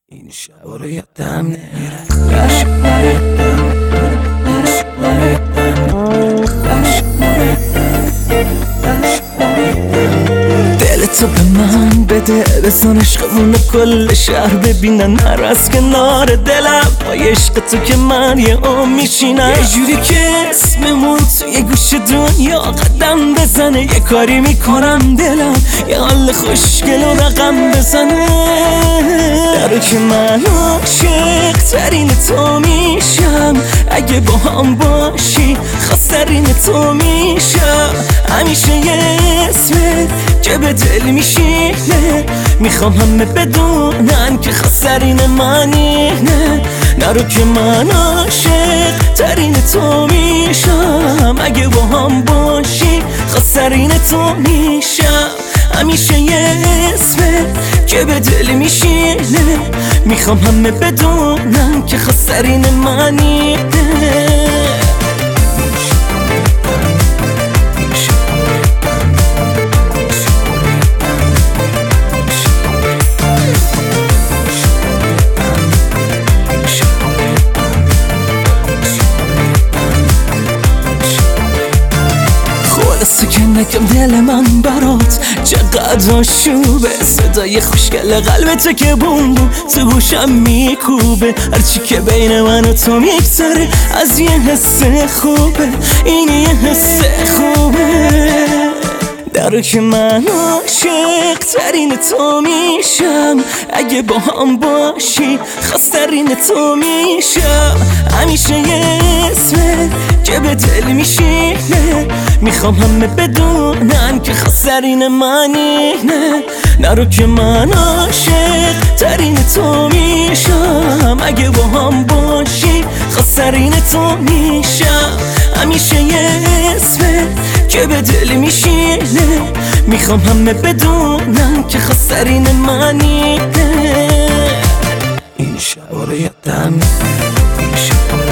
این شبا رو یادم نمیره، این شبا رو یادم نمیره، این شبا رو یادم نمیره، این شبا رو یادم. دلتو به من بده، بزن عشقمونو کل شهر ببینن، نر از کنار دلم با عشق تو که من یه میشینم. یه جوری که اسممون توی گوش دنیا قدم بزنه، یه کاری میکنم دلم یه حال خوشگل و رقم بزنه. درو که من عاشق ترین تو میشم، اگه با هم باشی خسرین تو میشم. همیشه یه اسمت که به دل میشینه، میخوام همه بدونن که خسرین منی. نرو که من عاشق ترین تو میشم، اگه با هم باشی خسرین تو میشم. همیشه یه اسمت که به دل میشینه، میخوام همه بدونن که خسرین منی. خلاصه که نگم دل من برات چقدر آشوبه، صدای خوشگل قلب تو که بوم بوم تو گوشم میکوبه. هرچی که بین من و تو میگذره از یه حس خوبه، این یه حس خوبه. درو که من عاشق ترین تو میشم، اگه با هم باشی خسرین تو میشم. همیشه یه اسمت که به دل میشینه، میخوام همه بدونن که خسرین منی. نرو که من عاشق ترین تو میشم، اگه با هم باشی خسرین تو میشم. همیشه یه اسمت که به دل میشینه، میخوام همه بدونن که خسرین منی. این شبا رو یادم نمیره، این شبا